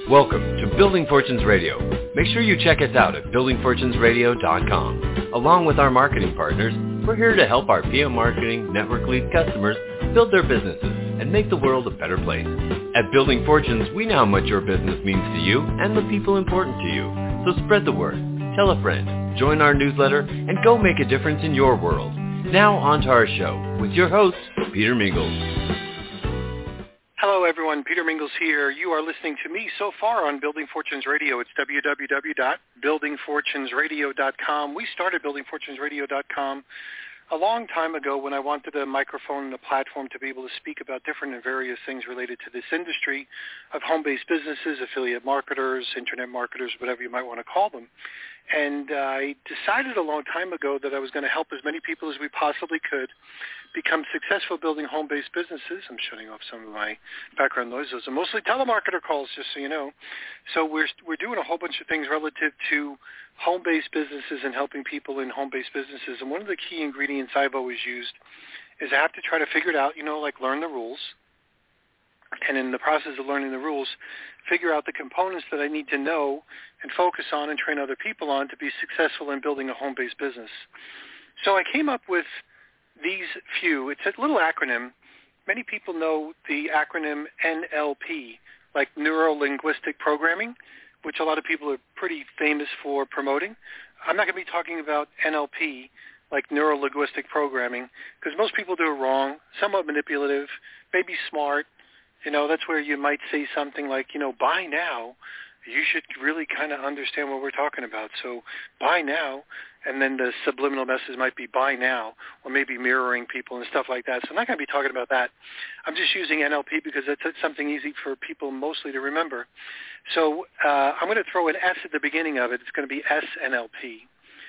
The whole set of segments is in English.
Welcome to Building Fortunes Radio. Make sure you check us out at buildingfortunesradio.com. Along with our marketing partners, we're here to help our PM Marketing Network Lead customers build their businesses and make the world a better place. At Building Fortunes, we know how much your business means to you and the people important to you. So spread the word, tell a friend, join our newsletter, and go make a difference in your world. Now on to our show with your host, Peter Mingles. Hello, everyone. Peter Mingles here. You are listening to me so far on Building Fortunes Radio. It's www.buildingfortunesradio.com. We started buildingfortunesradio.com a long time ago when I wanted a microphone and a platform to be able to speak about different and various things related to this industry of home-based businesses, affiliate marketers, internet marketers, whatever you might want to call them. And I decided a long time ago that I was going to help as many people as we possibly could become successful building home-based businesses. I'm shutting off some of my background noise. Those are mostly telemarketer calls, just so you know. So we're doing a whole bunch of things relative to home-based businesses and helping people in home-based businesses. And one of the key ingredients I've always used is I have to try to figure it out, like learn the rules. And in the process of learning the rules, figure out the components that I need to know and focus on and train other people on to be successful in building a home-based business. So I came up with these few. It's a little acronym. Many people know the acronym NLP, like Neuro-Linguistic Programming, which a lot of people are pretty famous for promoting. I'm not going to be talking about NLP, like Neuro-Linguistic Programming, because most people do it wrong, somewhat manipulative, maybe smart. That's where you might say something like, buy now. You should really kind of understand what we're talking about. So buy now, and then the subliminal message might be buy now, or maybe mirroring people and stuff like that. So I'm not going to be talking about that. I'm just using NLP because that's something easy for people mostly to remember. So I'm going to throw an S at the beginning of it. It's going to be SNLP.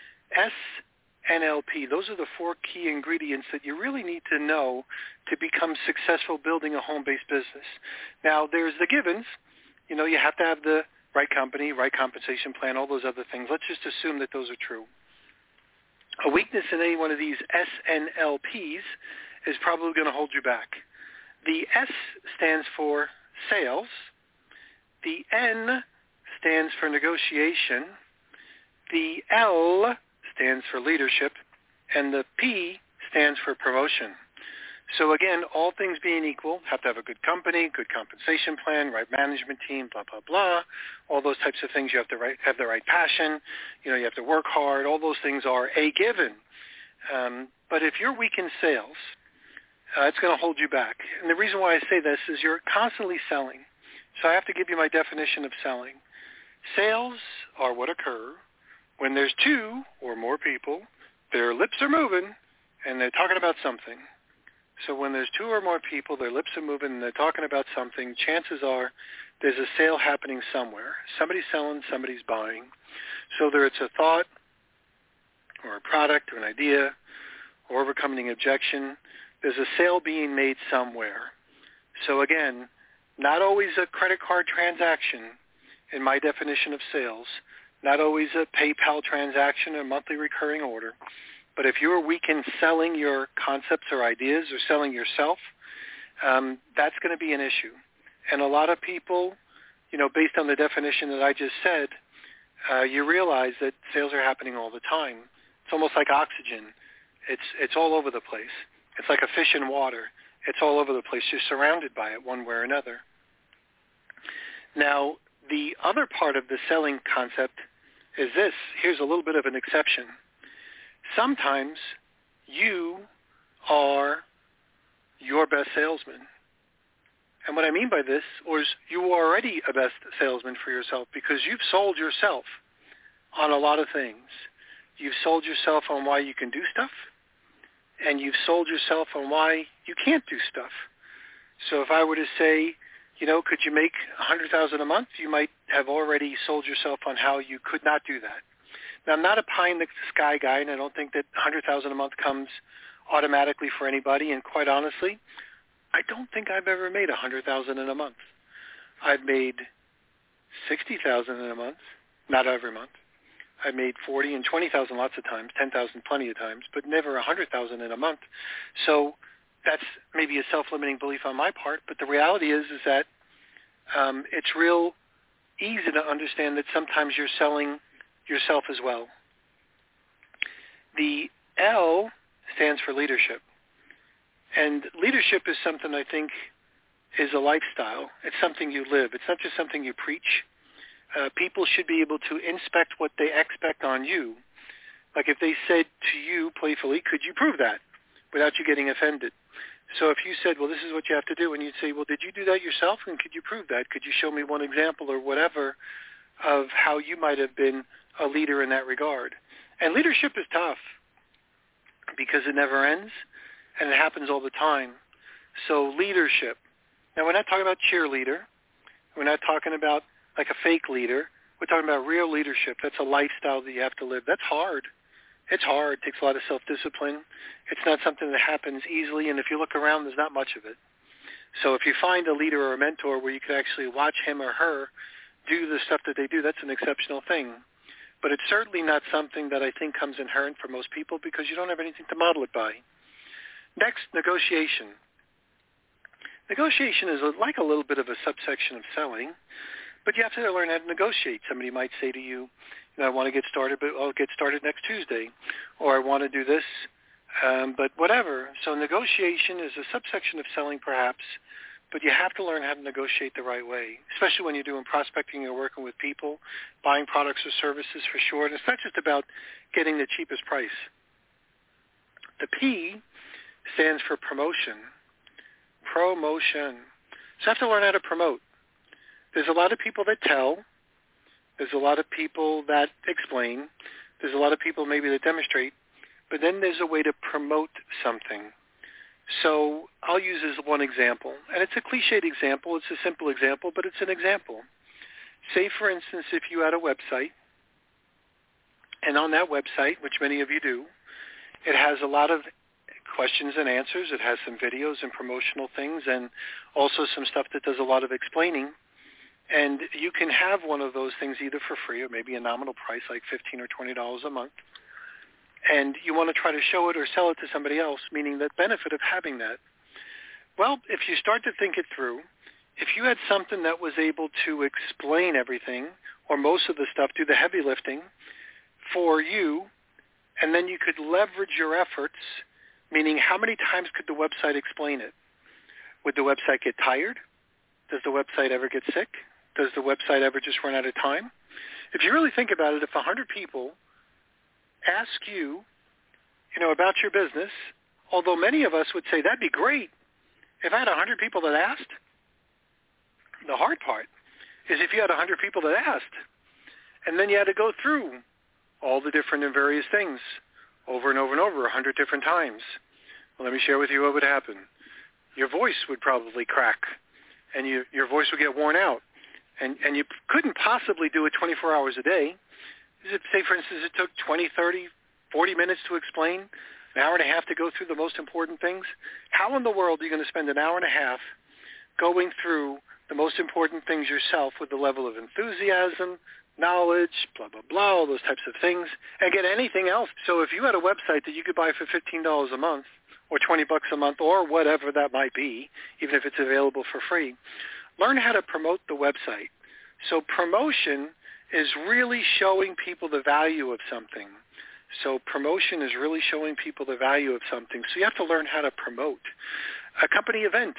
SNLP, those are the four key ingredients that you really need to know to become successful building a home-based business. Now, there's the givens. You have to have the right company, right compensation plan, all those other things. Let's just assume that those are true. A weakness in any one of these SNLPs is probably going to hold you back. The S stands for sales. The N stands for negotiation. The L stands for leadership. And the P stands for promotion. So again, all things being equal, have to have a good company, good compensation plan, right management team, blah, blah, blah. All those types of things. You have to have the right passion. You have to work hard. All those things are a given. But if you're weak in sales, it's going to hold you back. And the reason why I say this is you're constantly selling. So I have to give you my definition of selling. Sales are what occur when there's two or more people, their lips are moving, and they're talking about something. So when there's two or more people, their lips are moving, and they're talking about something, chances are there's a sale happening somewhere. Somebody's selling, somebody's buying. So whether it's a thought or a product or an idea or overcoming an objection, there's a sale being made somewhere. So again, not always a credit card transaction in my definition of sales, not always a PayPal transaction or monthly recurring order. But if you're weak in selling your concepts or ideas or selling yourself, that's going to be an issue. And a lot of people, based on the definition that I just said, you realize that sales are happening all the time. It's almost like oxygen. It's all over the place. It's like a fish in water. It's all over the place. You're surrounded by it one way or another. Now, the other part of the selling concept is this. Here's a little bit of an exception. Sometimes you are your best salesman. And what I mean by this is you are already a best salesman for yourself because you've sold yourself on a lot of things. You've sold yourself on why you can do stuff, and you've sold yourself on why you can't do stuff. So if I were to say, could you make $100,000 a month, you might have already sold yourself on how you could not do that. Now, I'm not a pie-in-the-sky guy, and I don't think that $100,000 a month comes automatically for anybody. And quite honestly, I don't think I've ever made $100,000 in a month. I've made $60,000 in a month, not every month. I've made $40,000 and $20,000 lots of times, $10,000 plenty of times, but never $100,000 in a month. So that's maybe a self-limiting belief on my part, but the reality is that it's real easy to understand that sometimes you're selling yourself as well. The L stands for leadership. And leadership is something I think is a lifestyle. It's something you live. It's not just something you preach. People should be able to inspect what they expect on you. Like if they said to you playfully, could you prove that, without you getting offended? So if you said, well, this is what you have to do, and you'd say, well, did you do that yourself, and could you prove that? Could you show me one example or whatever of how you might have been a leader in that regard? And leadership is tough because it never ends, and it happens all the time. So leadership. Now, we're not talking about cheerleader. We're not talking about like a fake leader. We're talking about real leadership. That's a lifestyle that you have to live. That's hard. It's hard. It takes a lot of self-discipline. It's not something that happens easily, and if you look around, there's not much of it. So if you find a leader or a mentor where you can actually watch him or her do the stuff that they do, that's an exceptional thing. But it's certainly not something that I think comes inherent for most people because you don't have anything to model it by. Next, negotiation. Negotiation is like a little bit of a subsection of selling, but you have to learn how to negotiate. Somebody might say to you, I want to get started, but I'll get started next Tuesday, or I want to do this, but whatever. So negotiation is a subsection of selling perhaps, but you have to learn how to negotiate the right way, especially when you're doing prospecting or working with people, buying products or services for sure. And it's not just about getting the cheapest price. The P stands for promotion. Promotion. So you have to learn how to promote. There's a lot of people that tell. There's a lot of people that explain. There's a lot of people maybe that demonstrate. But then there's a way to promote something. So I'll use as one example. And it's a cliched example. It's a simple example, but it's an example. Say, for instance, if you had a website, and on that website, which many of you do, it has a lot of questions and answers. It has some videos and promotional things and also some stuff that does a lot of explaining. And you can have one of those things either for free or maybe a nominal price like $15 or $20 a month. And you want to try to show it or sell it to somebody else, meaning the benefit of having that. Well, if you start to think it through, if you had something that was able to explain everything or most of the stuff, do the heavy lifting for you, and then you could leverage your efforts, meaning how many times could the website explain it? Would the website get tired? Does the website ever get sick? Does the website ever just run out of time? If you really think about it, if 100 people ask you, about your business, although many of us would say that'd be great if I had 100 people that asked, the hard part is if you had 100 people that asked, and then you had to go through all the different and various things over and over and over 100 different times. Well, let me share with you what would happen. Your voice would probably crack, and your voice would get worn out. And you couldn't possibly do it 24 hours a day. Say, for instance, it took 20, 30, 40 minutes to explain, an hour and a half to go through the most important things. How in the world are you going to spend an hour and a half going through the most important things yourself with the level of enthusiasm, knowledge, blah, blah, blah, all those types of things, and get anything else? So if you had a website that you could buy for $15 a month or $20 a month or whatever that might be, even if it's available for free, learn how to promote the website. So promotion is really showing people the value of something. So promotion is really showing people the value of something. So you have to learn how to promote. A company event.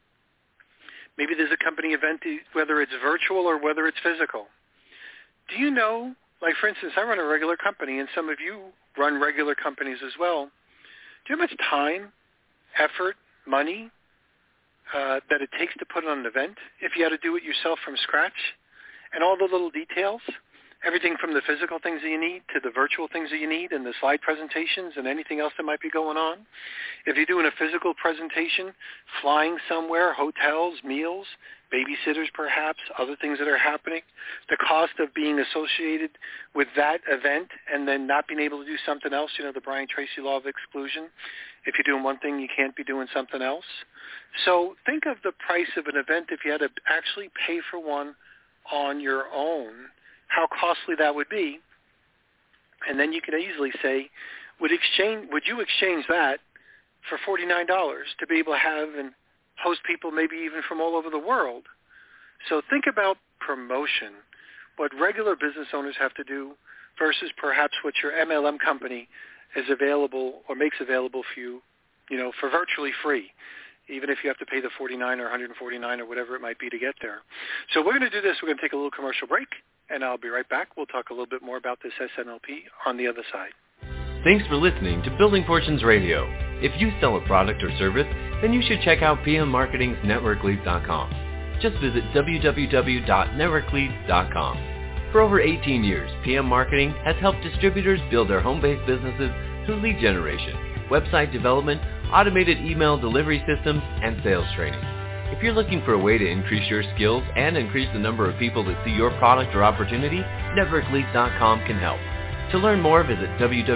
Maybe there's a company event, whether it's virtual or whether it's physical. Do you know, like for instance, I run a regular company, and some of you run regular companies as well. Do you know how much time, effort, money that it takes to put on an event if you had to do it yourself from scratch? And all the little details, everything from the physical things that you need to the virtual things that you need and the slide presentations and anything else that might be going on. If you're doing a physical presentation, flying somewhere, hotels, meals, babysitters perhaps, other things that are happening, the cost of being associated with that event and then not being able to do something else, the Brian Tracy law of exclusion. If you're doing one thing, you can't be doing something else. So think of the price of an event if you had to actually pay for one on your own, how costly that would be. And then you could easily say, would you exchange that for $49 to be able to have and host people maybe even from all over the world? So think about promotion. what regular business owners have to do versus perhaps what your MLM company is available or makes available for you, for virtually free, even if you have to pay the $49 or $149 or whatever it might be to get there. So we're going to do this. We're going to take a little commercial break, and I'll be right back. We'll talk a little bit more about this SNLP on the other side. Thanks for listening to Building Fortunes Radio. If you sell a product or service, then you should check out PM Marketing's NetworkLeads.com. Just visit www.networkleads.com. For over 18 years, PM Marketing has helped distributors build their home-based businesses through lead generation, website development, automated email delivery systems, and sales training. If you're looking for a way to increase your skills and increase the number of people that see your product or opportunity, NetworkLeads.com can help. To learn more, visit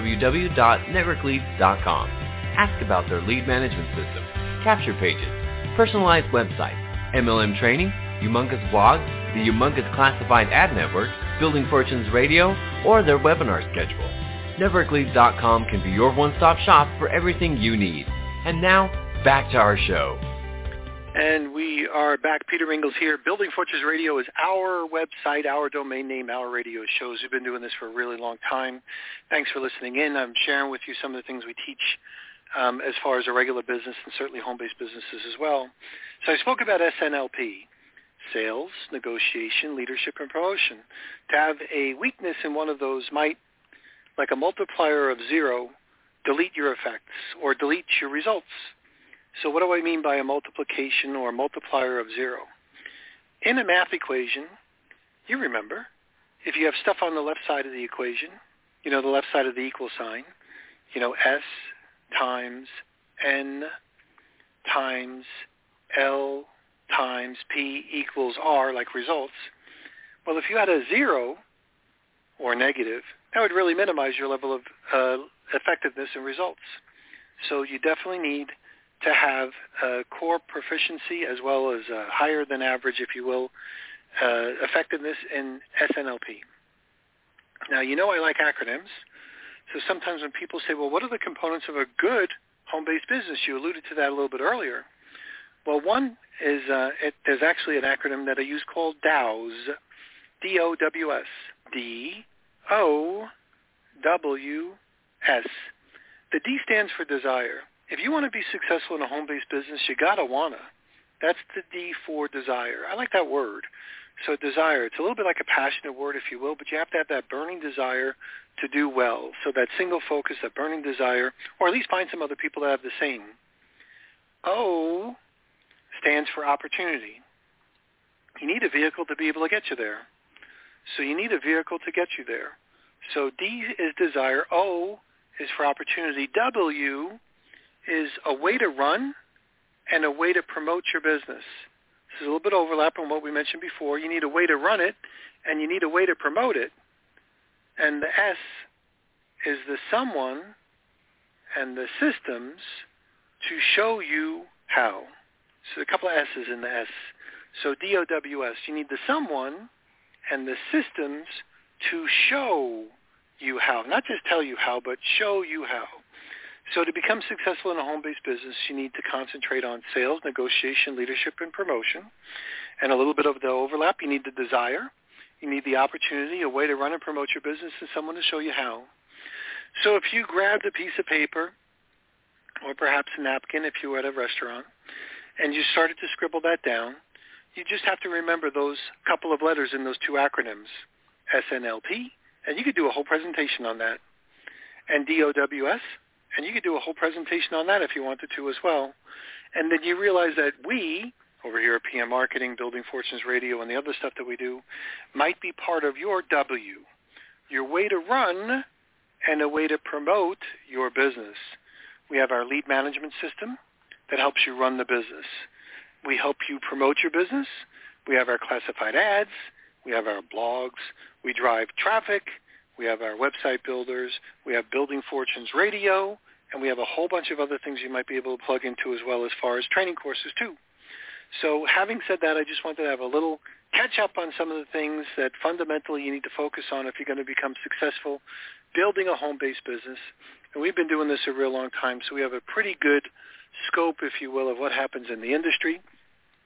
www.networkleads.com. Ask about their lead management system, capture pages, personalized websites, MLM training, humongous blogs, the humongous classified ad network, Building Fortunes Radio, or their webinar schedule. NetworkLeads.com can be your one-stop shop for everything you need. And now, back to our show. And we are back. Peter Ingalls here. Building Fortunes Radio is our website, our domain name, our radio shows. We've been doing this for a really long time. Thanks for listening in. I'm sharing with you some of the things we teach as far as a regular business and certainly home-based businesses as well. So I spoke about SNLP, sales, negotiation, leadership, and promotion. To have a weakness in one of those might, like a multiplier of 0, delete your effects or delete your results. So what do I mean by a multiplication or a multiplier of 0? In a math equation, you remember, if you have stuff on the left side of the equation, the left side of the equal sign, S times N times L times P equals R, like results. Well, if you had a 0 or negative, that would really minimize your level of effectiveness and results. So you definitely need to have core proficiency as well as higher than average, if you will, effectiveness in SNLP. Now, I like acronyms. So sometimes when people say, well, what are the components of a good home-based business? You alluded to that a little bit earlier. Well, one is there's actually an acronym that I use called DOWS, D-O-W-S, D-O-W-S. The D stands for desire. If you want to be successful in a home-based business, you got to wanna. That's the D for desire. I like that word. So desire, it's a little bit like a passionate word, if you will, but you have to have that burning desire to do well. So that single focus, that burning desire, or at least find some other people that have the same. O stands for opportunity. You need a vehicle to be able to get you there. So you need a vehicle to get you there. So D is desire. O is for opportunity. W is a way to run and a way to promote your business. This is a little bit overlap on what we mentioned before. You need a way to run it, and you need a way to promote it. And the S is the someone and the systems to show you how. So a couple of S's in the S. So DOWS, you need the someone and the systems to show you how. Not just tell you how, but show you how. So to become successful in a home-based business, you need to concentrate on sales, negotiation, leadership, and promotion. And a little bit of the overlap, you need the desire. You need the opportunity, a way to run and promote your business, and someone to show you how. So if you grabbed a piece of paper or perhaps a napkin if you were at a restaurant and you started to scribble that down, you just have to remember those couple of letters in those two acronyms, SNLP, and you could do a whole presentation on that, and DOWS, and you could do a whole presentation on that if you wanted to as well. And then you realize that we, over here at PM Marketing, Building Fortunes Radio, and the other stuff that we do, might be part of your W, your way to run and a way to promote your business. We have our lead management system that helps you run the business. We help you promote your business. We have our classified ads. We have our blogs. We drive traffic. We have our website builders. We have Building Fortunes Radio. And we have a whole bunch of other things you might be able to plug into as well as far as training courses too. So having said that, I just wanted to have a little catch up on some of the things that fundamentally you need to focus on if you're going to become successful building a home-based business. And we've been doing this a real long time, so we have a pretty good scope, if you will, of what happens in the industry.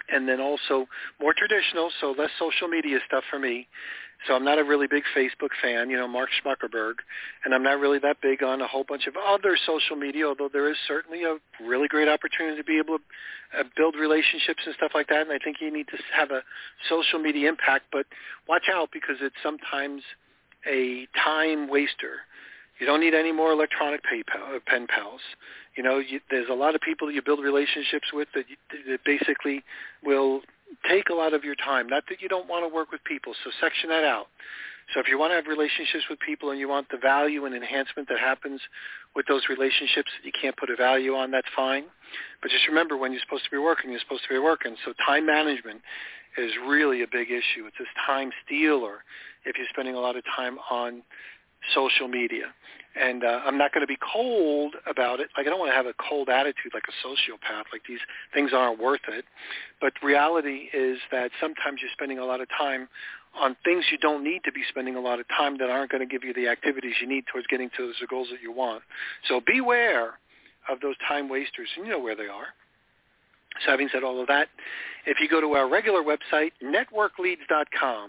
and then also more traditional, so less social media stuff for me. So I'm not a really big Facebook fan, Mark Zuckerberg, and I'm not really that big on a whole bunch of other social media, although there is certainly a really great opportunity to be able to build relationships and stuff like that, and I think you need to have a social media impact, but watch out because it's sometimes a time waster. You don't need any more electronic pen pals. There's a lot of people that you build relationships with that basically will take a lot of your time. Not that you don't want to work with people, so section that out. So if you want to have relationships with people and you want the value and enhancement that happens with those relationships that you can't put a value on, that's fine. But just remember, when you're supposed to be working, you're supposed to be working. So time management is really a big issue. It's this time stealer if you're spending a lot of time on social media. And I'm not going to be cold about it. Like, I don't want to have a cold attitude like a sociopath, like these things aren't worth it. But reality is that sometimes you're spending a lot of time on things you don't need to be spending a lot of time that aren't going to give you the activities you need towards getting to the goals that you want. So beware of those time wasters, and you know where they are. So having said all of that, if you go to our regular website, networkleads.com,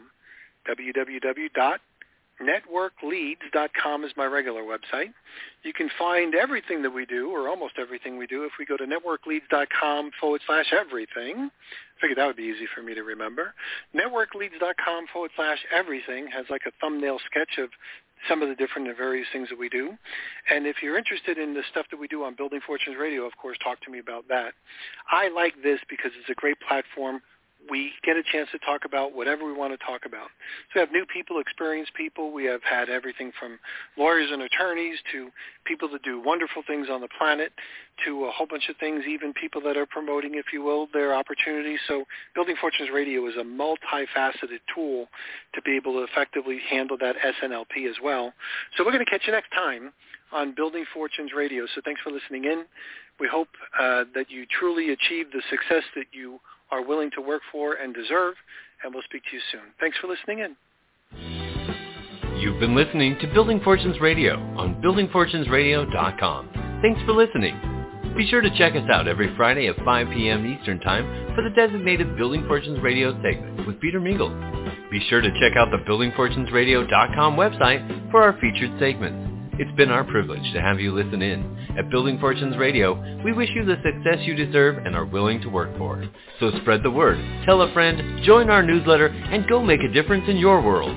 www.networkleads.com is my regular website. You can find everything that we do, or almost everything we do, if we go to networkleads.com/everything. I figured that would be easy for me to remember. Networkleads.com/everything has like a thumbnail sketch of some of the different and various things that we do. And if you're interested in the stuff that we do on Building Fortunes Radio, of course, talk to me about that. I like this because it's a great platform. We get a chance to talk about whatever we want to talk about. So we have new people, experienced people. We have had everything from lawyers and attorneys to people that do wonderful things on the planet to a whole bunch of things, even people that are promoting, if you will, their opportunities. So Building Fortunes Radio is a multifaceted tool to be able to effectively handle that SNLP as well. So we're going to catch you next time on Building Fortunes Radio. So thanks for listening in. We hope that you truly achieve the success that you are willing to work for and deserve, and we'll speak to you soon. Thanks for listening in. You've been listening to Building Fortunes Radio on buildingfortunesradio.com. Thanks for listening. Be sure to check us out every Friday at 5 p.m. Eastern Time for the designated Building Fortunes Radio segment with Peter Mingle. Be sure to check out the buildingfortunesradio.com website for our featured segments. It's been our privilege to have you listen in. At Building Fortunes Radio, we wish you the success you deserve and are willing to work for. So spread the word, tell a friend, join our newsletter, and go make a difference in your world.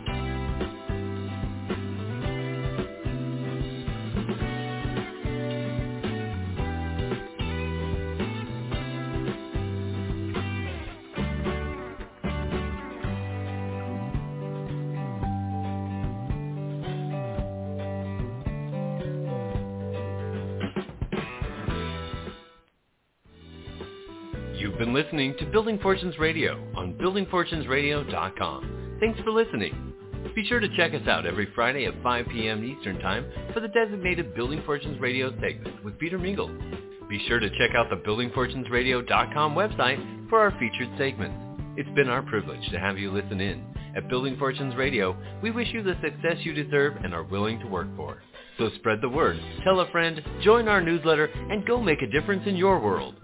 You've been listening to Building Fortunes Radio on buildingfortunesradio.com. Thanks for listening. Be sure to check us out every Friday at 5 p.m. Eastern Time for the designated Building Fortunes Radio segment with Peter Mingle. Be sure to check out the buildingfortunesradio.com website for our featured segments. It's been our privilege to have you listen in. At Building Fortunes Radio, we wish you the success you deserve and are willing to work for. So spread the word, tell a friend, join our newsletter, and go make a difference in your world.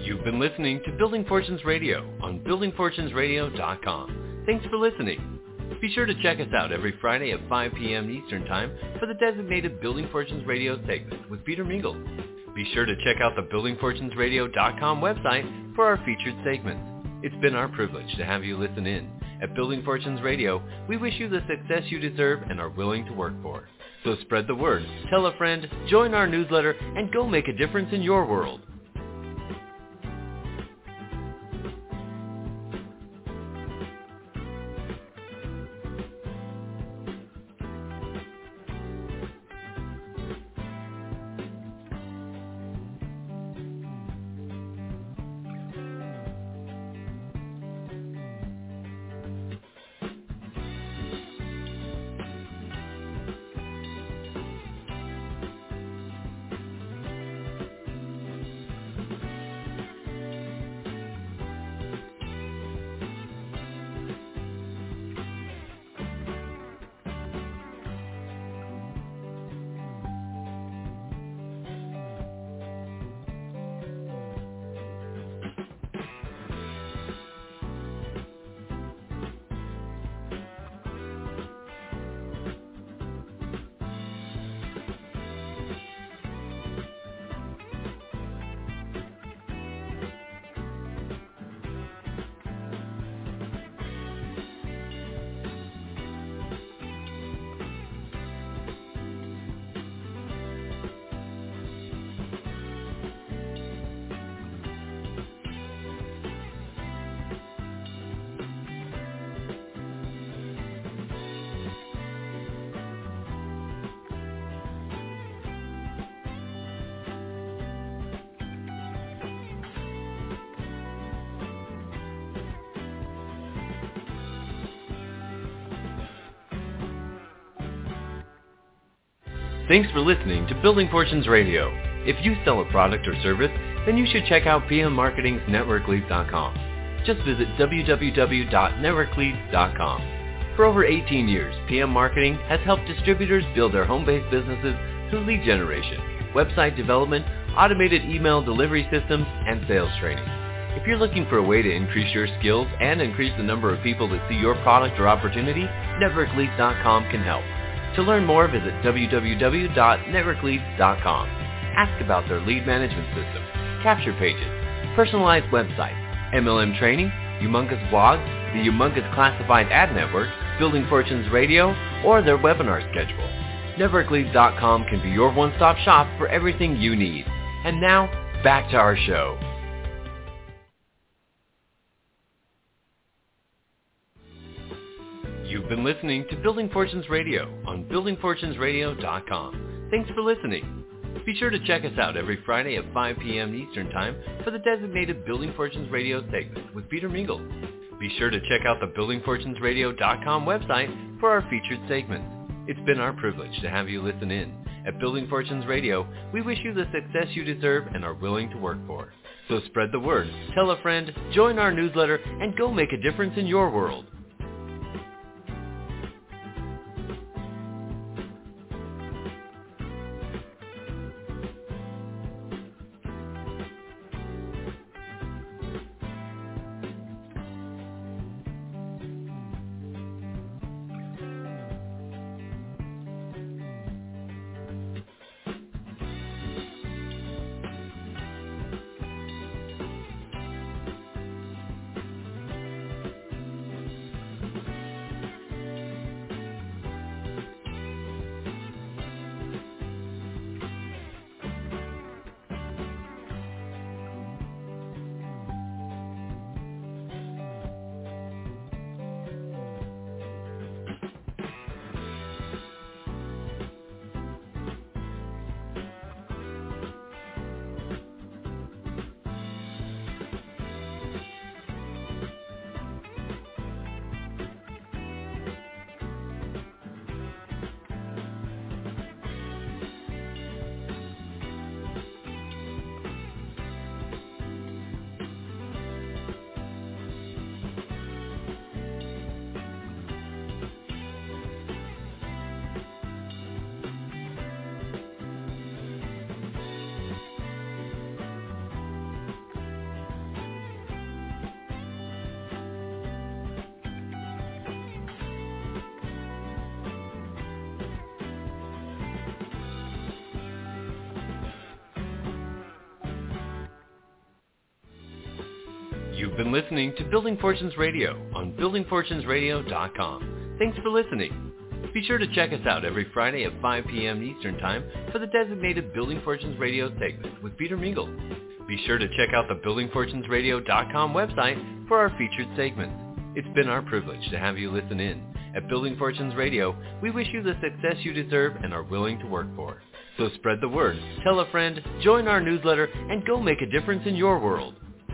You've been listening to Building Fortunes Radio on buildingfortunesradio.com. Thanks for listening. Be sure to check us out every Friday at 5 p.m. Eastern Time for the designated Building Fortunes Radio segment with Peter Mingle. Be sure to check out the buildingfortunesradio.com website for our featured segments. It's been our privilege to have you listen in. At Building Fortunes Radio, we wish you the success you deserve and are willing to work for. So spread the word, tell a friend, join our newsletter, and go make a difference in your world. Thanks for listening to Building Fortunes Radio. If you sell a product or service, then you should check out PM Marketing's NetworkLeads.com. Just visit www.networkleads.com. For over 18 years, PM Marketing has helped distributors build their home-based businesses through lead generation, website development, automated email delivery systems, and sales training. If you're looking for a way to increase your skills and increase the number of people that see your product or opportunity, NetworkLeads.com can help. To learn more, visit www.networkleads.com. Ask about their lead management system, capture pages, personalized website, MLM training, humongous blog, the humongous classified ad network, Building Fortunes Radio, or their webinar schedule. NetworkLeads.com can be your one-stop shop for everything you need. And now, back to our show. You've been listening to Building Fortunes Radio on buildingfortunesradio.com. Thanks for listening. Be sure to check us out every Friday at 5 p.m. Eastern Time for the designated Building Fortunes Radio segment with Peter Mingle. Be sure to check out the buildingfortunesradio.com website for our featured segments. It's been our privilege to have you listen in. At Building Fortunes Radio, we wish you the success you deserve and are willing to work for. So spread the word, tell a friend, join our newsletter, and go make a difference in your world. You've been listening to Building Fortunes Radio on buildingfortunesradio.com. Thanks for listening. Be sure to check us out every Friday at 5 p.m. Eastern Time for the designated Building Fortunes Radio segment with Peter Mingle. Be sure to check out the buildingfortunesradio.com website for our featured segments. It's been our privilege to have you listen in. At Building Fortunes Radio, we wish you the success you deserve and are willing to work for. So spread the word, tell a friend, join our newsletter, and go make a difference in your world.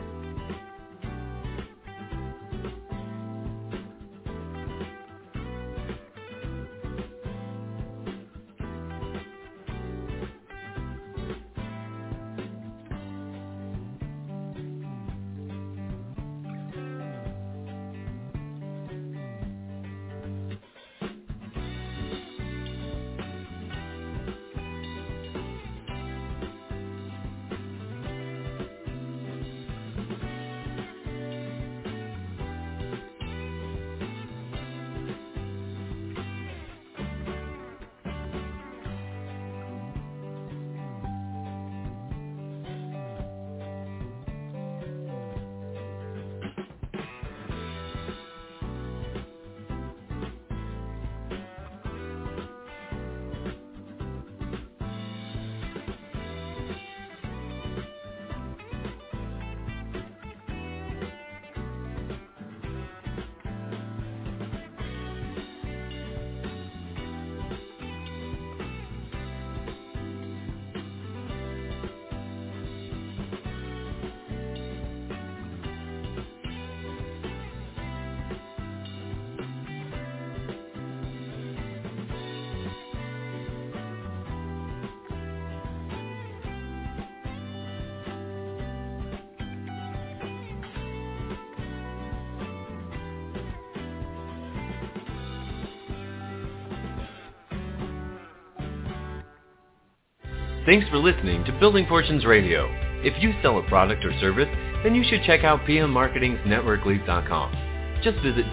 Thanks for listening to Building Fortunes Radio. If you sell a product or service, then you should check out PM Marketing's NetworkLeads.com. Just visit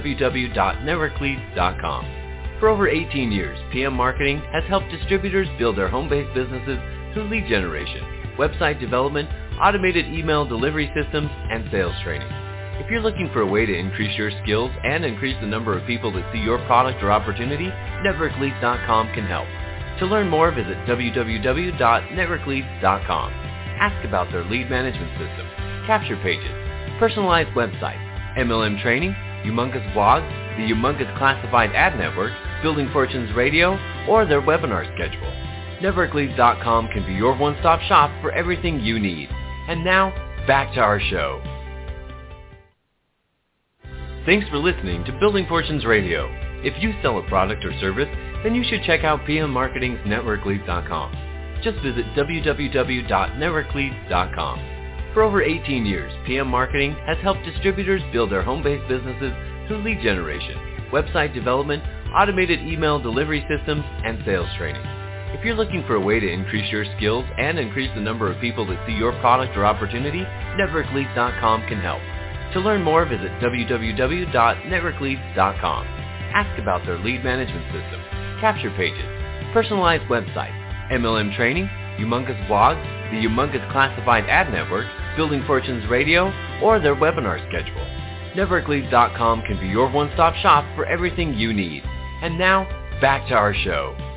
www.networkleads.com. For over 18 years, PM Marketing has helped distributors build their home-based businesses through lead generation, website development, automated email delivery systems, and sales training. If you're looking for a way to increase your skills and increase the number of people that see your product or opportunity, NetworkLeads.com can help. To learn more, visit www.networkleads.com. Ask about their lead management system, capture pages, personalized website, MLM training, humongous blogs, the humongous classified ad network, Building Fortunes Radio, or their webinar schedule. NetworkLeads.com can be your one-stop shop for everything you need. And now, back to our show. Thanks for listening to Building Fortunes Radio. If you sell a product or service, then you should check out PM Marketing's NetworkLeads.com. Just visit www.networkleads.com. For over 18 years, PM Marketing has helped distributors build their home-based businesses through lead generation, website development, automated email delivery systems, and sales training. If you're looking for a way to increase your skills and increase the number of people that see your product or opportunity, NetworkLeads.com can help. To learn more, visit www.networkleads.com. Ask about their lead management system, capture pages, personalized website, MLM training, humongous blogs, the humongous classified ad network, Building Fortunes Radio, or their webinar schedule. NetworkLeads.com can be your one-stop shop for everything you need. And now, back to our show.